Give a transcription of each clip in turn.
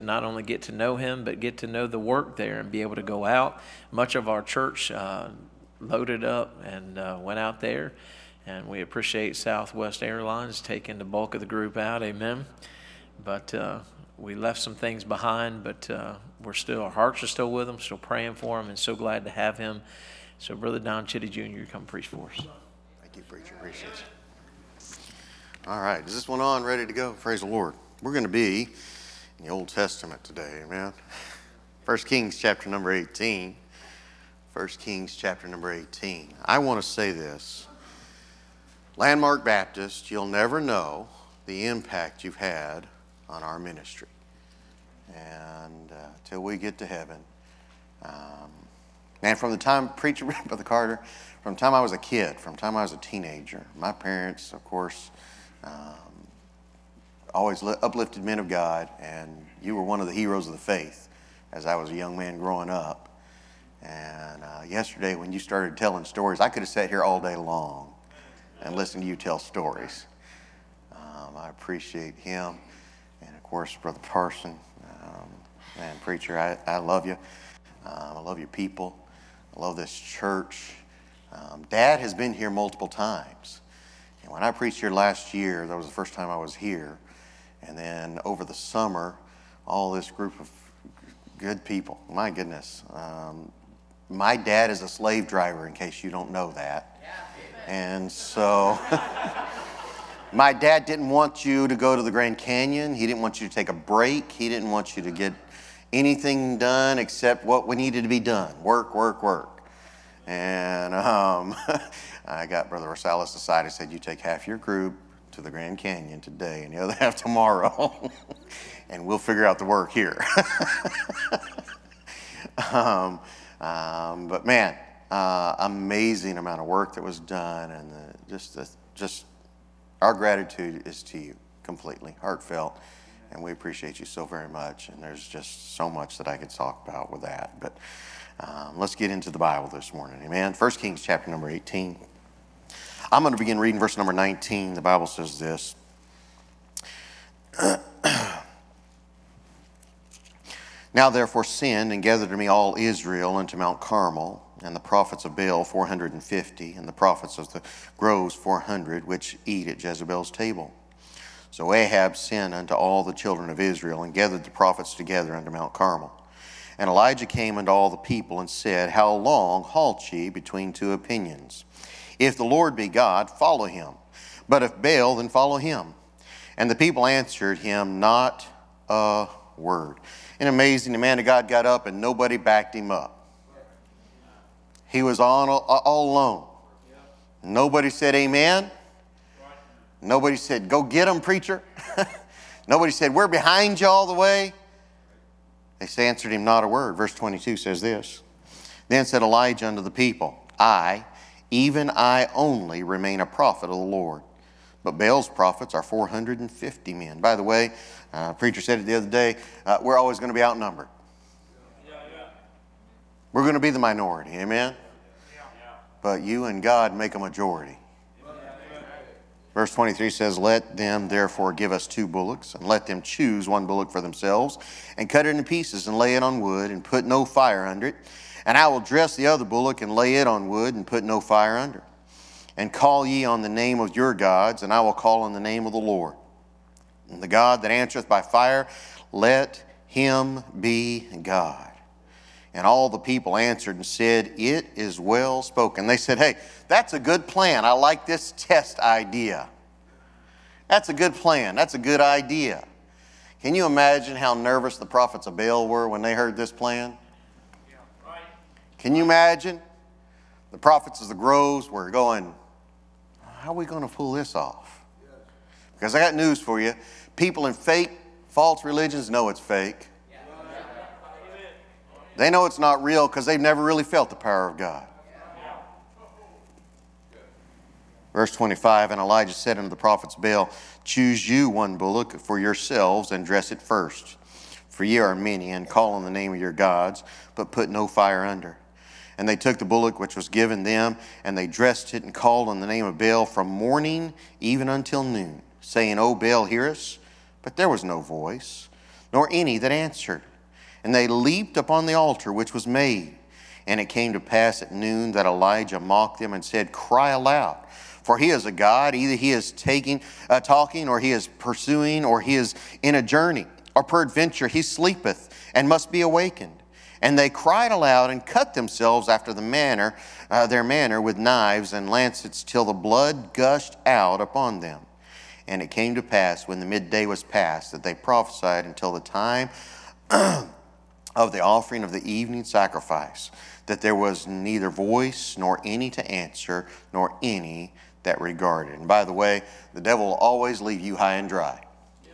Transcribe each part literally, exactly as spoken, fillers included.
not only get to know him, but get to know the work there and be able to go out. Much of our church uh, loaded up and uh, went out there, and we appreciate Southwest Airlines taking the bulk of the group out. Amen. But uh, we left some things behind, but uh, we're still, our hearts are still with him, still praying for him, and so glad to have him. So, Brother Don Chitty Junior, come preach for us. Thank you, preacher. Appreciate you. All right, is this one on? Ready to go? Praise the Lord. We're going to be in the Old Testament today, amen. First Kings chapter number eighteen. First Kings chapter number eighteen. I want to say this. Landmark Baptist, you'll never know the impact you've had on our ministry. And uh, till we get to heaven. Um, man, from the time, preacher, Brother Carter, from the time I was a kid, from the time I was a teenager, my parents, of course, um, always uplifted men of God, and you were one of the heroes of the faith as I was a young man growing up. And uh, yesterday when you started telling stories, I could have sat here all day long and listened to you tell stories. Um, I appreciate him, and of course, Brother Parson. Um, man, preacher, I, I love you. Um, I love your people. I love this church. Um, Dad has been here multiple times. And when I preached here last year, that was the first time I was here. And then over the summer, all this group of good people. My goodness. Um, my dad is a slave driver, in case you don't know that. Yeah, and so my dad didn't want you to go to the Grand Canyon. He didn't want you to take a break. He didn't want you to get anything done except what we needed to be done. Work, work, work. And um, I got Brother Rosales aside and said, you take half your group to the Grand Canyon today and the other half tomorrow, and we'll figure out the work here. um, um, but man, uh, amazing amount of work that was done, and the, just, the, just our gratitude is to you completely, heartfelt, and we appreciate you so very much. And there's just so much that I could talk about with that, but um, let's get into the Bible this morning. Amen. First Kings chapter number eighteen. I'm going to begin reading verse number nineteen. The Bible says this. Now therefore send and gather to me all Israel unto Mount Carmel, and the prophets of Baal four hundred and fifty, and the prophets of the groves four hundred, which eat at Jezebel's table. So Ahab sent unto all the children of Israel, and gathered the prophets together unto Mount Carmel. And Elijah came unto all the people, and said, How long halt ye between two opinions? If the Lord be God, follow him. But if Baal, then follow him. And the people answered him not a word. And amazing, the man of God got up and nobody backed him up. He was on all, all alone. Nobody said amen. Nobody said, go get him, preacher. Nobody said, we're behind you all the way. They answered him not a word. Verse twenty-two says this. Then said Elijah unto the people, I, even I only, remain a prophet of the Lord. But Baal's prophets are four hundred and fifty men. By the way, uh, a preacher said it the other day, uh, we're always going to be outnumbered. Yeah, yeah. We're going to be the minority, amen? Yeah. But you and God make a majority. Verse twenty-three says, Let them therefore give us two bullocks, and let them choose one bullock for themselves, and cut it in pieces, and lay it on wood, and put no fire under it. And I will dress the other bullock, and lay it on wood, and put no fire under. And call ye on the name of your gods, and I will call on the name of the Lord. And the God that answereth by fire, let him be God. And all the people answered and said, It is well spoken. They said, hey, that's a good plan. I like this test idea. That's a good plan. That's a good idea. Can you imagine how nervous the prophets of Baal were when they heard this plan? Yeah, right. Can you imagine? The prophets of the groves were going, how are we going to pull this off? Yes. Because I got news for you. People in fake, false religions know it's fake. They know it's not real because they've never really felt the power of God. Verse twenty-five, and Elijah said unto the prophets of Baal, Choose you one bullock for yourselves, and dress it first. For ye are many, and call on the name of your gods, but put no fire under. And they took the bullock which was given them, and they dressed it, and called on the name of Baal from morning even until noon, saying, O Baal, hear us. But there was no voice. nor any that answered. And they leaped upon the altar which was made. And it came to pass at noon that Elijah mocked them and said, Cry aloud, for he is a God. Either he is taking, uh, talking, or he is pursuing, or he is in a journey, or peradventure he sleepeth and must be awakened. And they cried aloud and cut themselves after the manner, uh, their manner with knives and lancets, till the blood gushed out upon them. And it came to pass, when the midday was past, that they prophesied until the time of the offering of the evening sacrifice, that there was neither voice nor any to answer, nor any that regarded. And by the way, the devil will always leave you high and dry.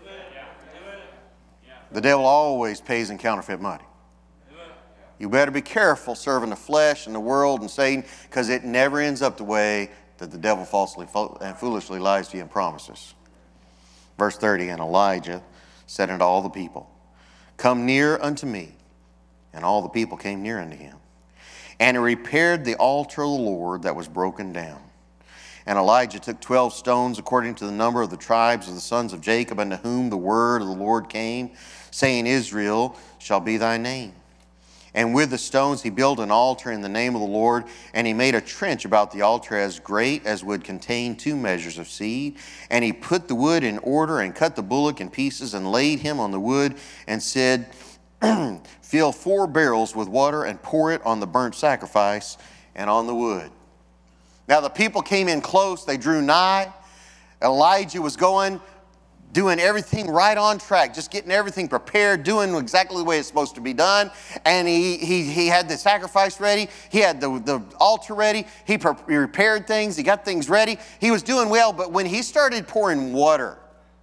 The devil always pays in counterfeit money. You better be careful serving the flesh and the world and Satan, because it never ends up the way that the devil falsely and foolishly lies to you and promises. Verse thirty, and Elijah said unto all the people, Come near unto me. And all the people came near unto him. And he repaired the altar of the Lord that was broken down. And Elijah took twelve stones according to the number of the tribes of the sons of Jacob, unto whom the word of the Lord came, saying, Israel shall be thy name. And with the stones he built an altar in the name of the Lord, and he made a trench about the altar as great as would contain two measures of seed. And he put the wood in order, and cut the bullock in pieces, and laid him on the wood, and said, Fill four barrels with water, and pour it on the burnt sacrifice and on the wood. Now the people came in close, they drew nigh. Elijah was going, doing everything right on track, just getting everything prepared, doing exactly the way it's supposed to be done. And he he, he had the sacrifice ready. He had the, the altar ready. He, pre- he repaired things. He got things ready. He was doing well, but when he started pouring water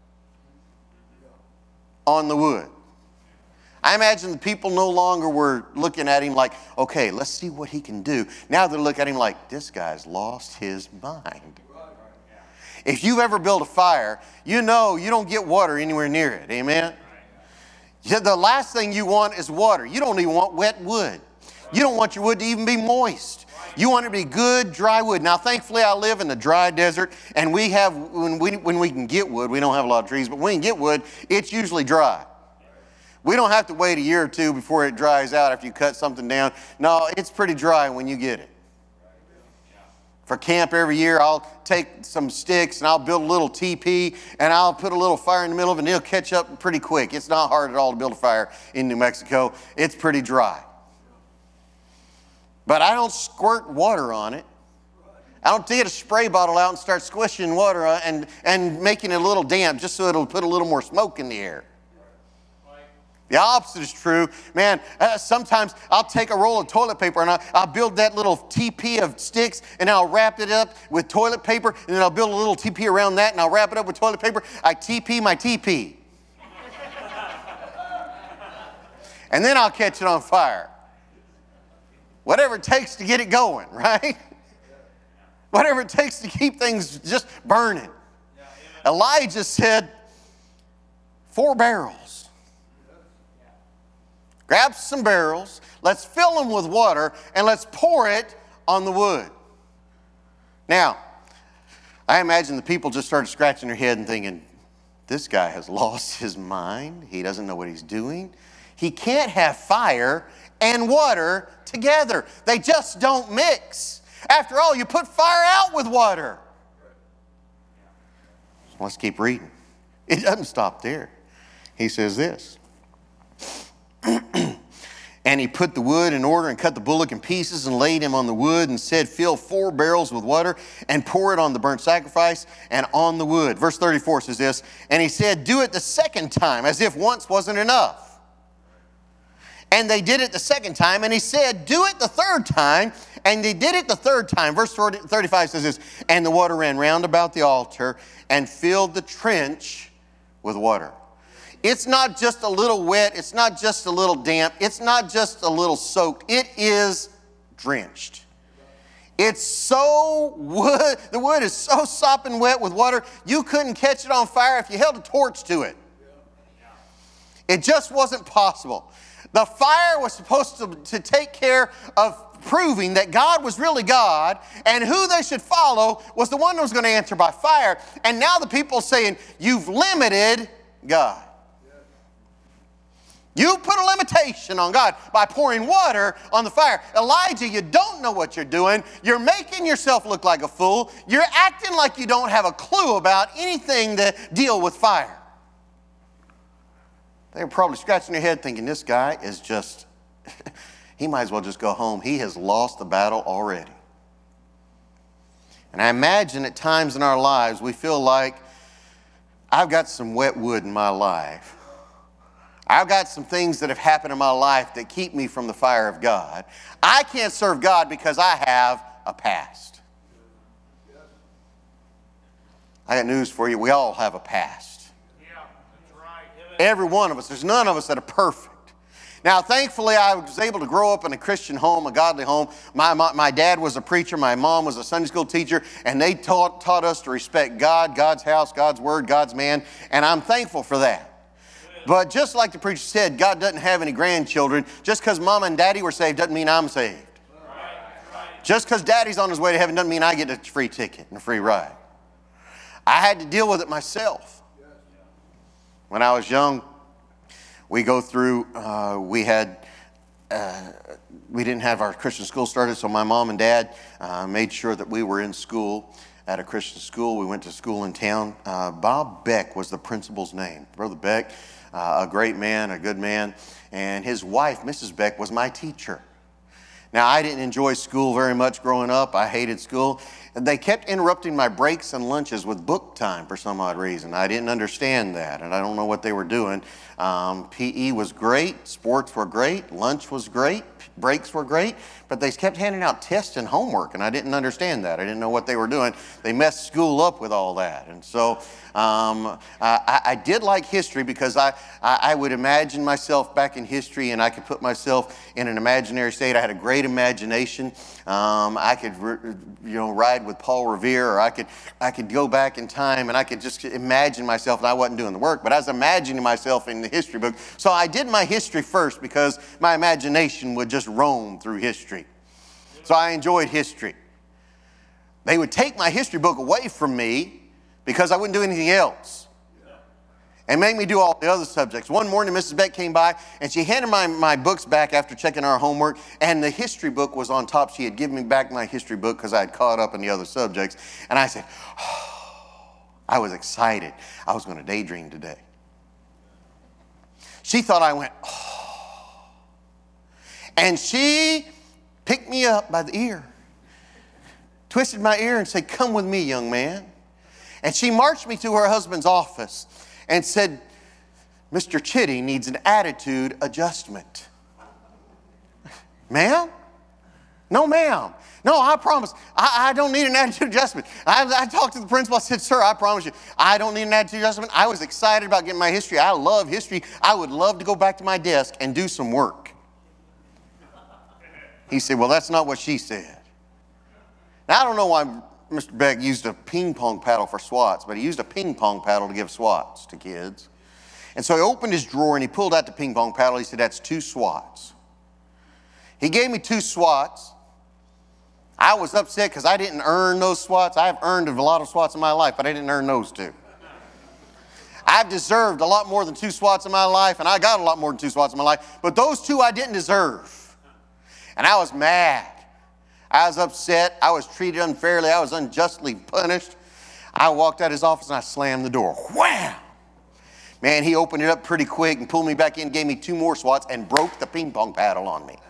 on the wood, I imagine the people no longer were looking at him like, okay, let's see what he can do. Now they look at him like, this guy's lost his mind. If you've ever built a fire, you know you don't get water anywhere near it. Amen? The last thing you want is water. You don't even want wet wood. You don't want your wood to even be moist. You want it to be good, dry wood. Now, thankfully, I live in the dry desert, and we have, when we, when we can get wood, we don't have a lot of trees, but when we can get wood, it's usually dry. We don't have to wait a year or two before it dries out after you cut something down. No, it's pretty dry when you get it. For camp every year, I'll take some sticks and I'll build a little teepee and I'll put a little fire in the middle of it and it'll catch up pretty quick. It's not hard at all to build a fire in New Mexico. It's pretty dry. But I don't squirt water on it. I don't get a spray bottle out and start squishing water and, and making it a little damp just so it'll put a little more smoke in the air. The opposite is true. Man, uh, sometimes I'll take a roll of toilet paper and I'll, I'll build that little teepee of sticks and I'll wrap it up with toilet paper and then I'll build a little teepee around that and I'll wrap it up with toilet paper. I teepee my teepee. And then I'll catch it on fire. Whatever it takes to get it going, right? Whatever it takes to keep things just burning. Elijah said, four barrels. Grab some barrels, let's fill them with water, and let's pour it on the wood. Now, I imagine the people just started scratching their head and thinking, this guy has lost his mind. He doesn't know what he's doing. He can't have fire and water together. They just don't mix. After all, you put fire out with water. Let's keep reading. It doesn't stop there. He says this. And he put the wood in order and cut the bullock in pieces and laid him on the wood and said, fill four barrels with water and pour it on the burnt sacrifice and on the wood. Verse thirty-four says this, and he said, do it the second time, as if once wasn't enough. And they did it the second time, and he said, do it the third time. And they did it the third time. Verse thirty-five says this, and the water ran round about the altar and filled the trench with water. It's not just a little wet. It's not just a little damp. It's not just a little soaked. It is drenched. It's so wood. The wood is so sopping wet with water, you couldn't catch it on fire if you held a torch to it. It just wasn't possible. The fire was supposed to, to take care of proving that God was really God, and who they should follow was the one that was going to answer by fire. And now the people are saying, you've limited God. You put a limitation on God by pouring water on the fire. Elijah, you don't know what you're doing. You're making yourself look like a fool. You're acting like you don't have a clue about anything that deal with fire. They were probably scratching their head thinking, this guy is just, he might as well just go home. He has lost the battle already. And I imagine at times in our lives we feel like, I've got some wet wood in my life. I've got some things that have happened in my life that keep me from the fire of God. I can't serve God because I have a past. I got news for you. We all have a past. Yeah, that's right. Every one of us. There's none of us that are perfect. Now, thankfully, I was able to grow up in a Christian home, a godly home. My, my, my dad was a preacher. My mom was a Sunday school teacher. And they taught, taught us to respect God, God's house, God's word, God's man. And I'm thankful for that. But just like the preacher said, God doesn't have any grandchildren. Just because mom and daddy were saved doesn't mean I'm saved. Right, right. Just because daddy's on his way to heaven doesn't mean I get a free ticket and a free ride. I had to deal with it myself. When I was young, we go through, uh, we had, uh, we didn't have our Christian school started, so my mom and dad uh, made sure that we were in school at a Christian school. We went to school in town. Uh, Bob Beck was the principal's name. Brother Beck, uh, a great man, a good man, and his wife, Missus Beck, was my teacher. Now, I didn't enjoy school very much growing up. I hated school. And they kept interrupting my breaks and lunches with book time for some odd reason. I didn't understand that, and I don't know what they were doing. Um, P E was great. Sports were great. Lunch was great. Breaks were great. But they kept handing out tests and homework, and I didn't understand that. I didn't know what they were doing. They messed school up with all that. And so um, I, I did like history because I, I, I would imagine myself back in history, and I could put myself in an imaginary state. I had a great imagination. Um, I could, you know, ride with Paul Revere, or I could, I could go back in time and I could just imagine myself, and I wasn't doing the work, but I was imagining myself in the history book. So I did my history first because my imagination would just roam through history. So I enjoyed history. They would take my history book away from me because I wouldn't do anything else and make me do all the other subjects. One morning, Missus Beck came by, and she handed my, my books back after checking our homework, and the history book was on top. She had given me back my history book because I had caught up in the other subjects. And I said, oh, I was excited. I was going to daydream today. She thought I went, oh. And she picked me up by the ear, twisted my ear and said, come with me, young man. And she marched me to her husband's office and said, Mister Chitty needs an attitude adjustment. Ma'am? No, ma'am. No, I promise. I, I don't need an attitude adjustment. I, I talked to the principal. I said, sir, I promise you, I don't need an attitude adjustment. I was excited about getting my history. I love history. I would love to go back to my desk and do some work. He said, well, that's not what she said. Now, I don't know why Mister Beck used a ping pong paddle for swats, but he used a ping pong paddle to give swats to kids. And so he opened his drawer and he pulled out the ping pong paddle. He said, that's two swats. He gave me two swats. I was upset because I didn't earn those swats. I've earned a lot of swats in my life, but I didn't earn those two. I've deserved a lot more than two swats in my life, and I got a lot more than two swats in my life, but those two I didn't deserve. And I was mad. I was upset. I was treated unfairly. I was unjustly punished. I walked out of his office and I slammed the door. Wham! Man, he opened it up pretty quick and pulled me back in, gave me two more swats, and broke the ping pong paddle on me.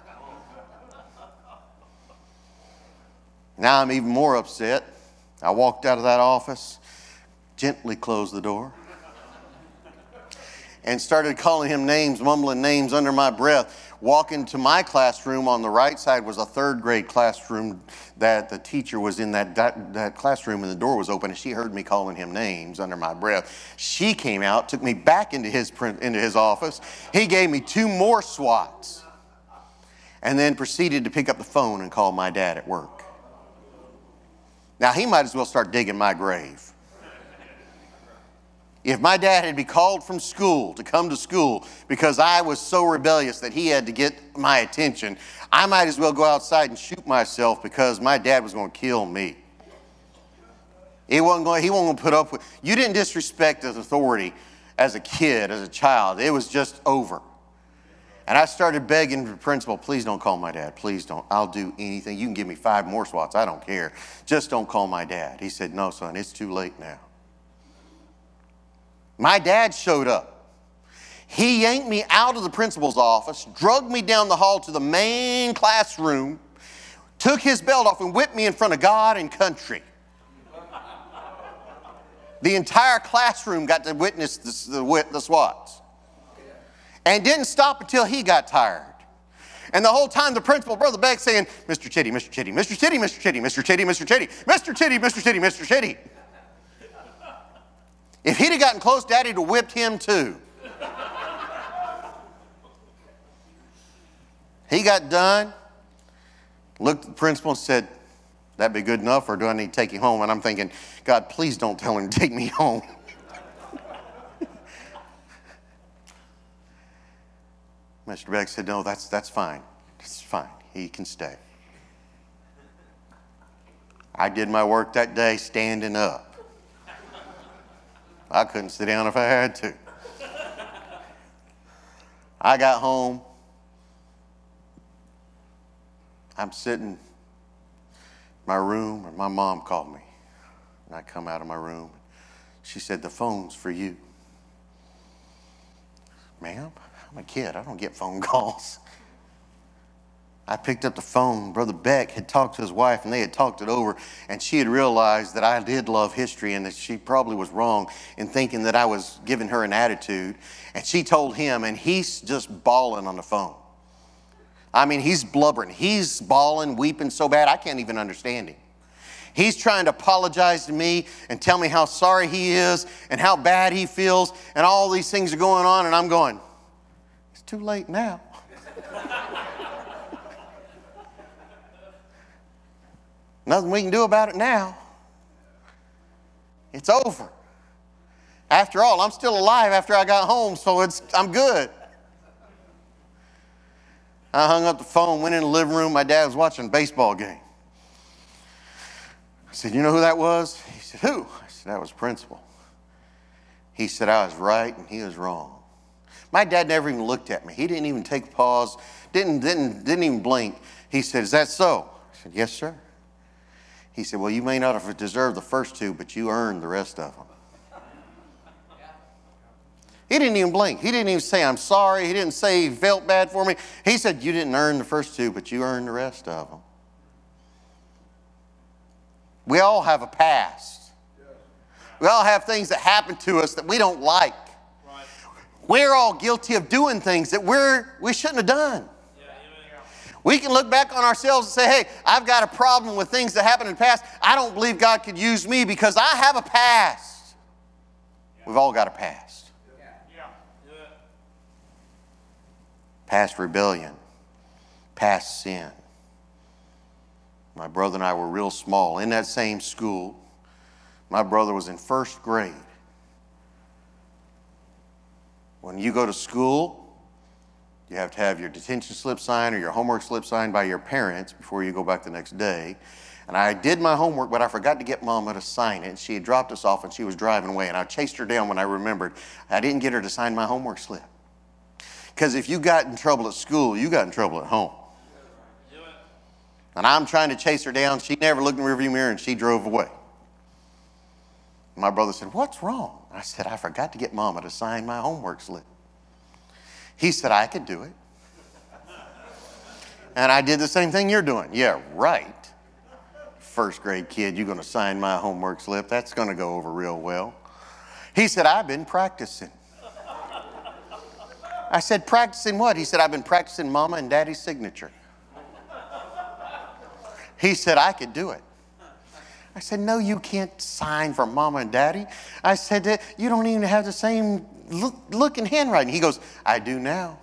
Now I'm even more upset. I walked out of that office, gently closed the door, and started calling him names, mumbling names under my breath. Walking to my classroom, on the right side was a third grade classroom that the teacher was in that, that, that classroom, and the door was open, and she heard me calling him names under my breath. She came out, took me back into his, into his office. He gave me two more swats and then proceeded to pick up the phone and call my dad at work. Now, he might as well start digging my grave. If my dad had been called from school to come to school because I was so rebellious that he had to get my attention, I might as well go outside and shoot myself because my dad was going to kill me. He wasn't going, he wasn't going to put up with, you didn't disrespect his authority as a kid, as a child. It was just over. And I started begging the principal, please don't call my dad. Please don't. I'll do anything. You can give me five more swats. I don't care. Just don't call my dad. He said, no, son, it's too late now. My dad showed up. He yanked me out of the principal's office, drugged me down the hall to the main classroom, took his belt off and whipped me in front of God and country. The entire classroom got to witness the, the, the swats. And didn't stop until he got tired. And the whole time the principal, Brother Beck, saying, Mister Chitty, Mister Chitty, Mister Chitty, Mister Chitty, Mister Chitty, Mister Chitty, Mister Chitty, Mister Chitty, Mister Chitty. If he'd have gotten close, Daddy would have whipped him too. He got done, looked at the principal and said, that be good enough, or do I need to take you home? And I'm thinking, God, please don't tell him to take me home. Mister Beck said, no, that's, that's fine. It's fine. He can stay. I did my work that day standing up. I couldn't sit down if I had to. I got home. I'm sitting in my room, and my mom called me. And I come out of my room. She said, the phone's for you. Ma'am? I'm a kid. I don't get phone calls. I picked up the phone. Brother Beck had talked to his wife, and they had talked it over, and she had realized that I did love history and that she probably was wrong in thinking that I was giving her an attitude. And she told him, and he's just bawling on the phone. I mean, he's blubbering. He's bawling, weeping so bad, I can't even understand him. He's trying to apologize to me and tell me how sorry he is and how bad he feels, and all these things are going on, and I'm going, it's too late now. Nothing we can do about it now. It's over. After all, I'm still alive after I got home, so it's I'm good. I hung up the phone, went in the living room. My dad was watching a baseball game. I said, you know who that was? He said, who? I said, that was principal. He said, I was right and he was wrong. My dad never even looked at me. He didn't even take a pause, didn't, didn't, didn't even blink. He said, is that so? I said, yes, sir. He said, well, you may not have deserved the first two, but you earned the rest of them. He didn't even blink. He didn't even say, I'm sorry. He didn't say he felt bad for me. He said, you didn't earn the first two, but you earned the rest of them. We all have a past. We all have things that happen to us that we don't like. Right. We're all guilty of doing things that we're, we shouldn't have done. Yeah, yeah. We can look back on ourselves and say, hey, I've got a problem with things that happened in the past. I don't believe God could use me because I have a past. Yeah. We've all got a past. Yeah. Yeah. Yeah. Past rebellion. Past sin. My brother and I were real small. In that same school, my brother was in first grade. When you go to school, you have to have your detention slip signed or your homework slip signed by your parents before you go back the next day. And I did my homework, but I forgot to get Mama to sign it. She had dropped us off and she was driving away. And I chased her down when I remembered. I didn't get her to sign my homework slip. Because if you got in trouble at school, you got in trouble at home. And I'm trying to chase her down. She never looked in the rearview mirror and she drove away. My brother said, what's wrong? I said, I forgot to get Mama to sign my homework slip. He said, I could do it. And I did the same thing you're doing. Yeah, right. First grade kid, you're going to sign my homework slip. That's going to go over real well. He said, I've been practicing. I said, practicing what? He said, I've been practicing Mama and Daddy's signature. He said, I could do it. I said, no, you can't sign for Mama and Daddy. I said, you don't even have the same look, look and handwriting. He goes, I do now.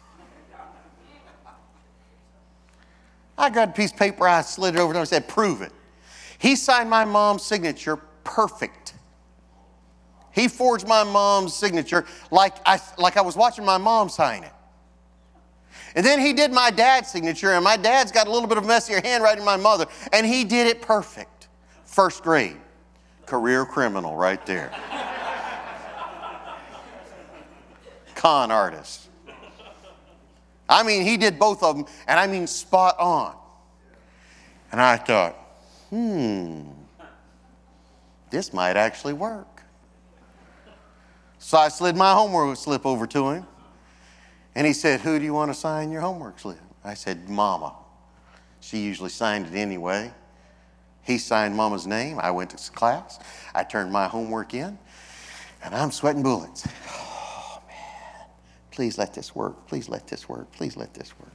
I got a piece of paper, I slid it over and I said, prove it. He signed my mom's signature perfect. He forged my mom's signature like I, like I was watching my mom sign it. And then he did my dad's signature, and my dad's got a little bit of messier handwriting than my mother, and he did it perfect. First grade. Career criminal right there. Con artist. I mean, he did both of them, and I mean spot on. And I thought, hmm, this might actually work. So I slid my homework slip over to him, and he said, who do you want to sign your homework slip? I said, Mama. She usually signed it anyway. He signed Mama's name. I went to class. I turned my homework in, and I'm sweating bullets. Oh, man. Please let this work. Please let this work. Please let this work.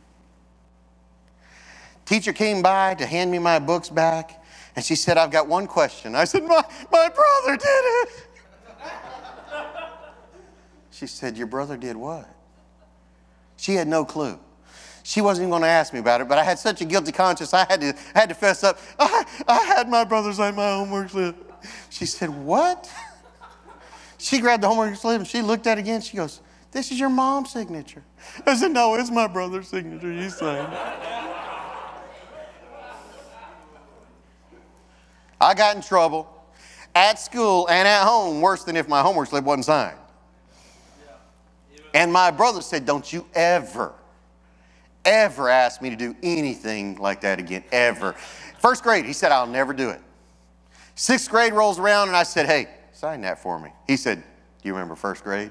Teacher came by to hand me my books back, and she said, I've got one question. I said, my, my brother did it. She said, your brother did what? She had no clue. She wasn't even going to ask me about it, but I had such a guilty conscience, I had to, I had to fess up. I, I had my brother sign my homework slip. She said, what? She grabbed the homework slip and she looked at it again. She goes, this is your mom's signature. I said, no, it's my brother's signature. He signed it. I got in trouble at school and at home worse than if my homework slip wasn't signed. And my brother said, don't you ever, ever ask me to do anything like that again, ever. First grade, he said, I'll never do it. Sixth grade rolls around and I said, hey, sign that for me. He said, do you remember first grade?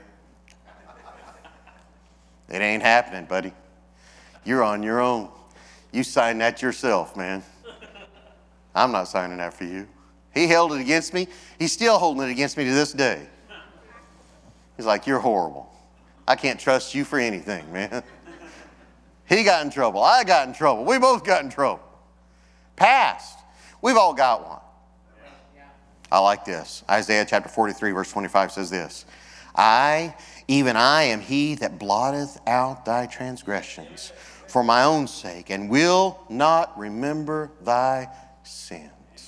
It ain't happening, buddy. You're on your own. You sign that yourself, man. I'm not signing that for you. He held it against me. He's still holding it against me to this day. He's like, you're horrible. I can't trust you for anything, man. He got in trouble. I got in trouble. We both got in trouble. Past. We've all got one. I like this. Isaiah chapter forty-three, verse twenty-five says this. I, even I, am he that blotteth out thy transgressions for my own sake, and will not remember thy sins.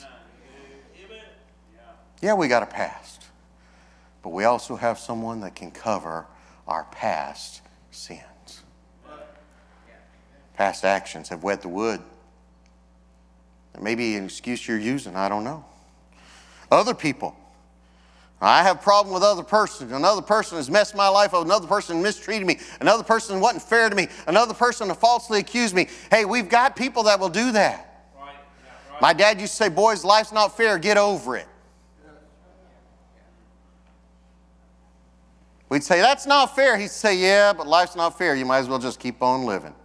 Yeah, we got a past. But we also have someone that can cover our past sins. Past actions have wet the wood. It may be an excuse you're using, I don't know. Other people. I have a problem with other persons. Another person has messed my life up. Another person mistreated me. Another person wasn't fair to me. Another person falsely accused me. Hey, we've got people that will do that. Right. Yeah, right. My dad used to say, boys, life's not fair. Get over it. We'd say, that's not fair. He'd say, yeah, but life's not fair. You might as well just keep on living.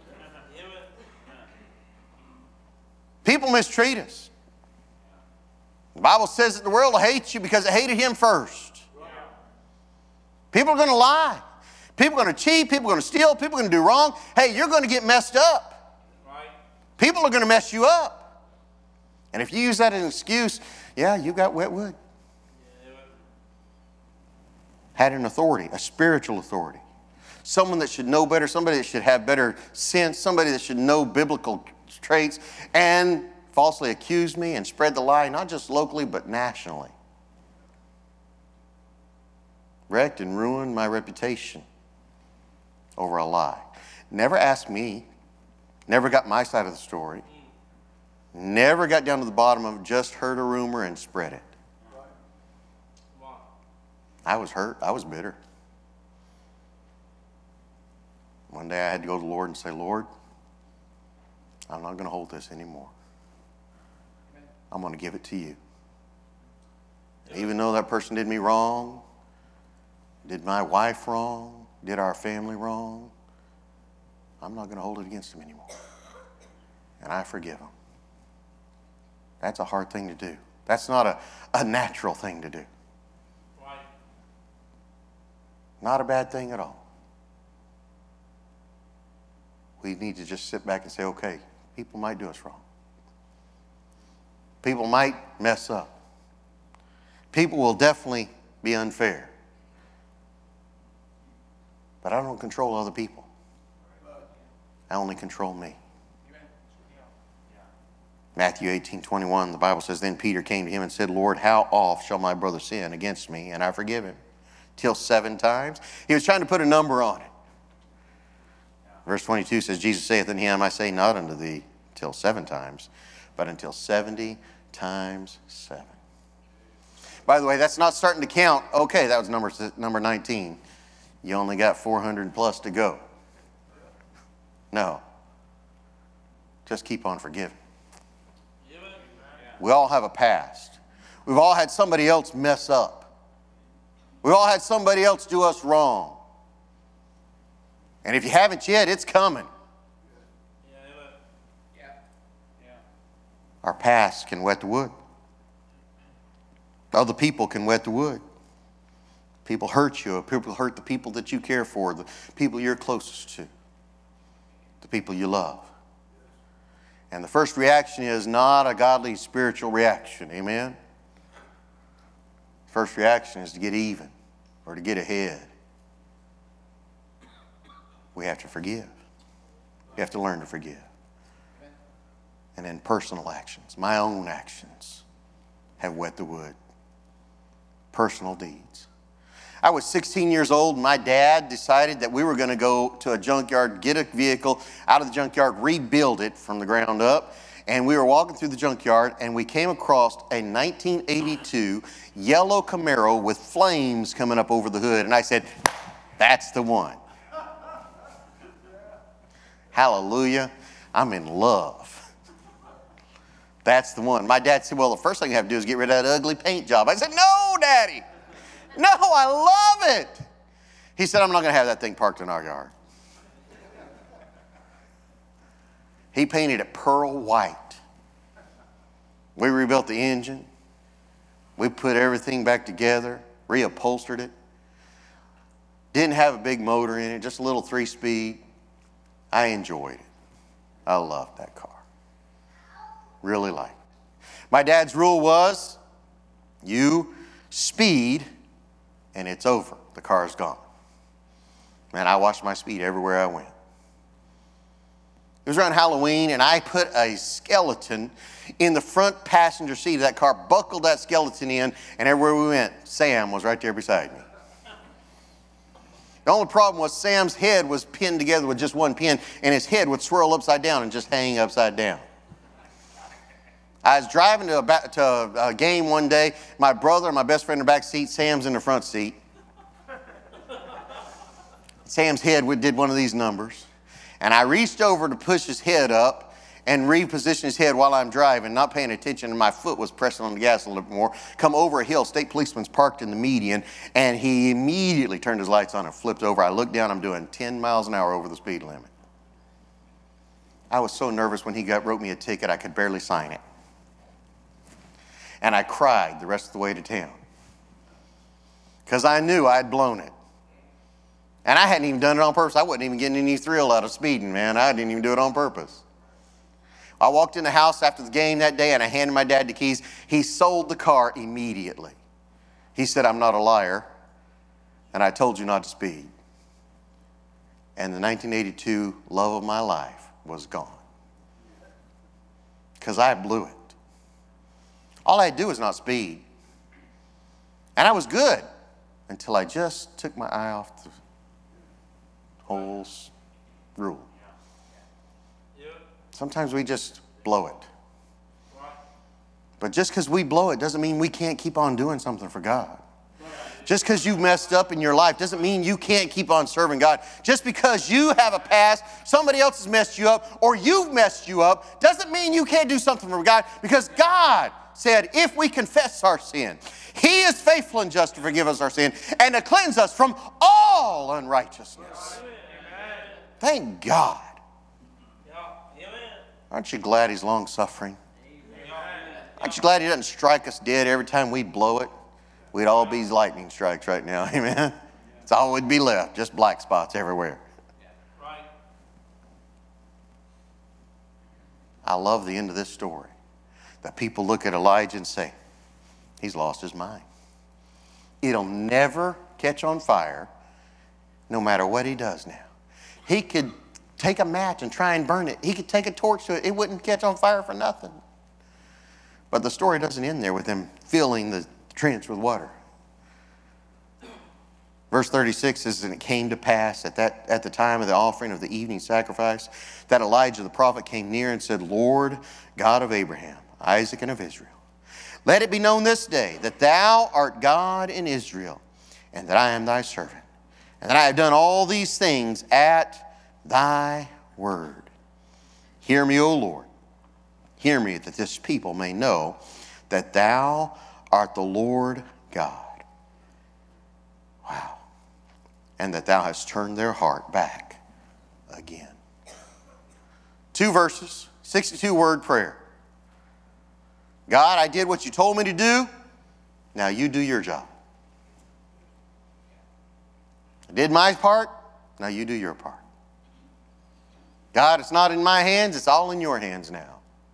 People mistreat us. The Bible says that the world will hate you because it hated him first. People are going to lie. People are going to cheat. People are going to steal. People are going to do wrong. Hey, you're going to get messed up. People are going to mess you up. And if you use that as an excuse, yeah, you got wet wood. Had an authority, a spiritual authority. Someone that should know better, somebody that should have better sense, somebody that should know biblical traits, and falsely accused me and spread the lie, not just locally, but nationally. Wrecked and ruined my reputation over a lie. Never asked me, never got my side of the story, never got down to the bottom of it, just heard a rumor and spread it. I was hurt. I was bitter. One day I had to go to the Lord and say, Lord, I'm not going to hold this anymore. I'm going to give it to you. And even though that person did me wrong, did my wife wrong, did our family wrong, I'm not going to hold it against them anymore. And I forgive them. That's a hard thing to do. That's not a, a natural thing to do. Not a bad thing at all. We need to just sit back and say, okay, people might do us wrong. People might mess up. People will definitely be unfair. But I don't control other people. I only control me. Matthew eighteen twenty-one, the Bible says, then Peter came to him and said, Lord, how oft shall my brother sin against me, and I forgive him? Till seven times? He was trying to put a number on it. Verse twenty-two says, Jesus saith unto him, I say not unto thee till seven times, but until seventy times seven. By the way, that's not starting to count. Okay, that was number, number nineteen. You only got four hundred plus to go. No. Just keep on forgiving. We all have a past. We've all had somebody else mess up. We've all had somebody else do us wrong. And if you haven't yet, it's coming. Our past can wet the wood. Other people can wet the wood. People hurt you. People hurt the people that you care for, the people you're closest to, the people you love. And the first reaction is not a godly spiritual reaction. Amen? First reaction is to get even or to get ahead. We have to forgive. We have to learn to forgive. And then personal actions, my own actions, have wet the wood. Personal deeds. I was sixteen years old, and my dad decided that we were going to go to a junkyard, get a vehicle out of the junkyard, rebuild it from the ground up. And we were walking through the junkyard, and we came across a nineteen eighty-two yellow Camaro with flames coming up over the hood. And I said, that's the one. Hallelujah. I'm in love. That's the one. My dad said, well, the first thing you have to do is get rid of that ugly paint job. I said, no, Daddy. No, I love it. He said, I'm not going to have that thing parked in our yard. He painted it pearl white. We rebuilt the engine. We put everything back together, reupholstered it. Didn't have a big motor in it, just a little three-speed. I enjoyed it. I loved that car. Really liked it. My dad's rule was, you speed and it's over. The car's gone. Man, I watched my speed everywhere I went. It was around Halloween, and I put a skeleton in the front passenger seat of that car, buckled that skeleton in, and everywhere we went, Sam was right there beside me. The only problem was Sam's head was pinned together with just one pin, and his head would swirl upside down and just hang upside down. I was driving to a, to a game one day. My brother and my best friend in the back seat. Sam's in the front seat. Sam's head did one of these numbers. And I reached over to push his head up and reposition his head while I'm driving, not paying attention, and my foot was pressing on the gas a little bit more. Come over a hill, state policeman's parked in the median, and he immediately turned his lights on and flipped over. I looked down, I'm doing ten miles an hour over the speed limit. I was so nervous when he got wrote me a ticket, I could barely sign it. And I cried the rest of the way to town because I knew I'd blown it. And I hadn't even done it on purpose. I wasn't even getting any thrill out of speeding, man. I didn't even do it on purpose. I walked in the house after the game that day, and I handed my dad the keys. He sold the car immediately. He said, I'm not a liar, and I told you not to speed. And the nineteen eighty-two love of my life was gone because I blew it. All I had to do was not speed. And I was good until I just took my eye off the whole rule. Sometimes we just blow it. But just because we blow it doesn't mean we can't keep on doing something for God. Just because you've messed up in your life doesn't mean you can't keep on serving God. Just because you have a past, somebody else has messed you up, or you've messed you up, doesn't mean you can't do something for God, because God said if we confess our sin, He is faithful and just to forgive us our sin and to cleanse us from all unrighteousness. Thank God. Aren't you glad He's long-suffering? Aren't you glad He doesn't strike us dead every time we blow it? We'd all be lightning strikes right now, amen? That's all would be left, just black spots everywhere. I love the end of this story. That people look at Elijah and say, he's lost his mind. It'll never catch on fire no matter what he does now. He could take a match and try and burn it. He could take a torch to it. It wouldn't catch on fire for nothing. But the story doesn't end there with him filling the trench with water. Verse thirty-six says, and it came to pass at, that, at the time of the offering of the evening sacrifice that Elijah the prophet came near and said, Lord God of Abraham, Isaac, and of Israel, let it be known this day that thou art God in Israel, and that I am thy servant, and that I have done all these things at thy word. Hear me, O Lord. Hear me, that this people may know that thou art the Lord God. Wow. And that thou hast turned their heart back again. Two verses, sixty-two word prayer. God, I did what you told me to do. Now you do your job. I did my part. Now you do your part. God, it's not in my hands. It's all in your hands now.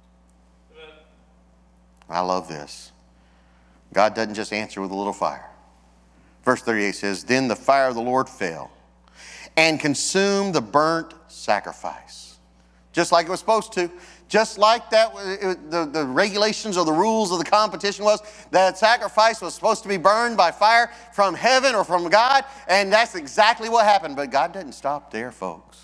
I love this. God doesn't just answer with a little fire. Verse thirty-eight says, then the fire of the Lord fell and consumed the burnt sacrifice. Just like it was supposed to. Just like that, it, the, the regulations or the rules of the competition was that sacrifice was supposed to be burned by fire from heaven or from God. And that's exactly what happened. But God doesn't stop there, folks.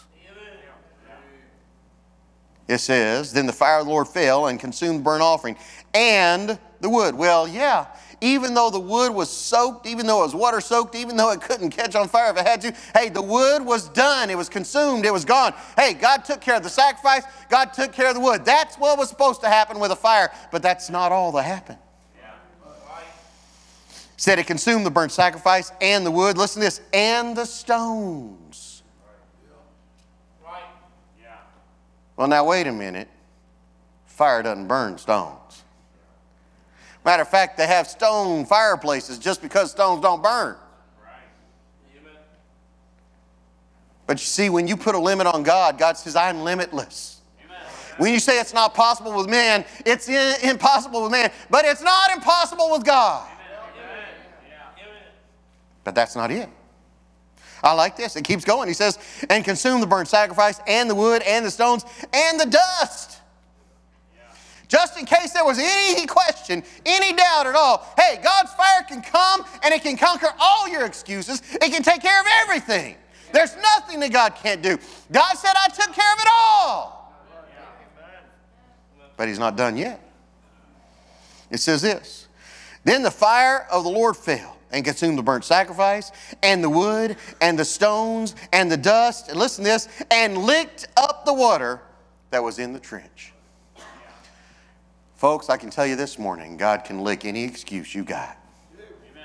It says, then the fire of the Lord fell and consumed the burnt offering and the wood. Well, yeah, even though the wood was soaked, even though it was water soaked, even though it couldn't catch on fire if it had to, hey, the wood was done. It was consumed. It was gone. Hey, God took care of the sacrifice. God took care of the wood. That's what was supposed to happen with a fire, but that's not all that happened. Yeah. Right. Said it consumed the burnt sacrifice and the wood. Listen to this, and the stones. Well, now, wait a minute. Fire doesn't burn stones. Matter of fact, they have stone fireplaces just because stones don't burn. But you see, when you put a limit on God, God says, I'm limitless. Amen. When you say it's not possible with man, it's in, impossible with man. But it's not impossible with God. Amen. But that's not it. I like this. It keeps going. He says, and consume the burnt sacrifice and the wood and the stones and the dust. Yeah. Just in case there was any question, any doubt at all. Hey, God's fire can come and it can conquer all your excuses. It can take care of everything. Yeah. There's nothing that God can't do. God said, I took care of it all. Yeah. But he's not done yet. It says this, then the fire of the Lord fell and consumed the burnt sacrifice, and the wood, and the stones, and the dust, and listen to this, and licked up the water that was in the trench. Yeah. Folks, I can tell you this morning, God can lick any excuse you got. Amen.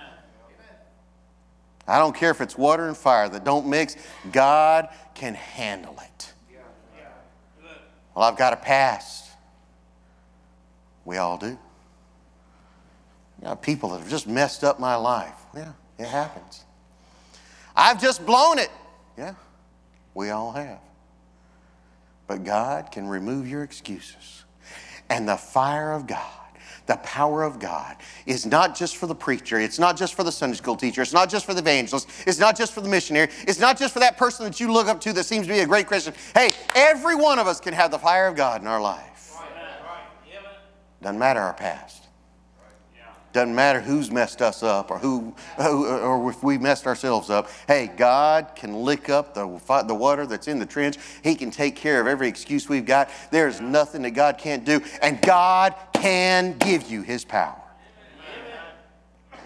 I don't care if it's water and fire that don't mix, God can handle it. Yeah. Yeah. Well, I've got a past. We all do. You know, people that have just messed up my life. Yeah, it happens. I've just blown it. Yeah, we all have. But God can remove your excuses. And the fire of God, the power of God, is not just for the preacher. It's not just for the Sunday school teacher. It's not just for the evangelist. It's not just for the missionary. It's not just for that person that you look up to that seems to be a great Christian. Hey, every one of us can have the fire of God in our life. Doesn't matter our past. Doesn't matter who's messed us up or who, who, or if we messed ourselves up. Hey, God can lick up the, the water that's in the trench. He can take care of every excuse we've got. There's nothing that God can't do. And God can give you his power. Amen.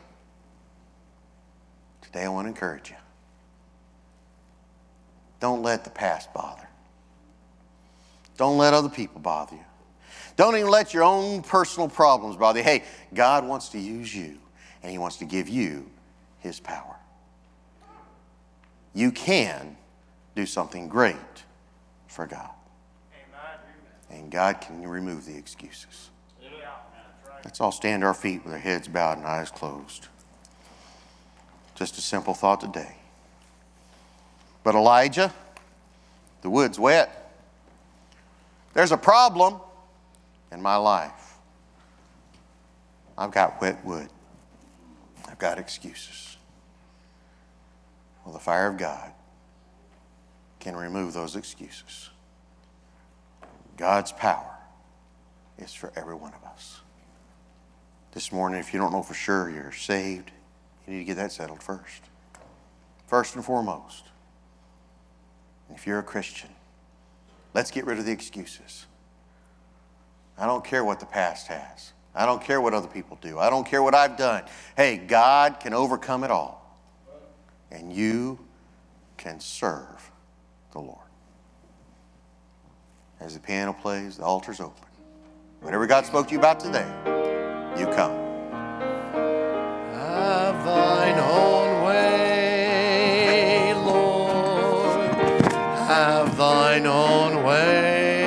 Today I want to encourage you. Don't let the past bother. Don't let other people bother you. Don't even let your own personal problems bother you. Hey, God wants to use you, and he wants to give you his power. You can do something great for God. Amen. And God can remove the excuses. Yeah. Let's all stand to our feet with our heads bowed and eyes closed. Just a simple thought today. But Elijah, the wood's wet. There's a problem in my life. I've got wet wood. I've got excuses. Well, the fire of God can remove those excuses. God's power is for every one of us. This morning, if you don't know for sure you're saved, you need to get that settled first. First and foremost. And if you're a Christian, let's get rid of the excuses. I don't care what the past has. I don't care what other people do. I don't care what I've done. Hey, God can overcome it all. And you can serve the Lord. As the piano plays, the altar's open. Whatever God spoke to you about today, you come. Have thine own way, Lord. Have thine own way.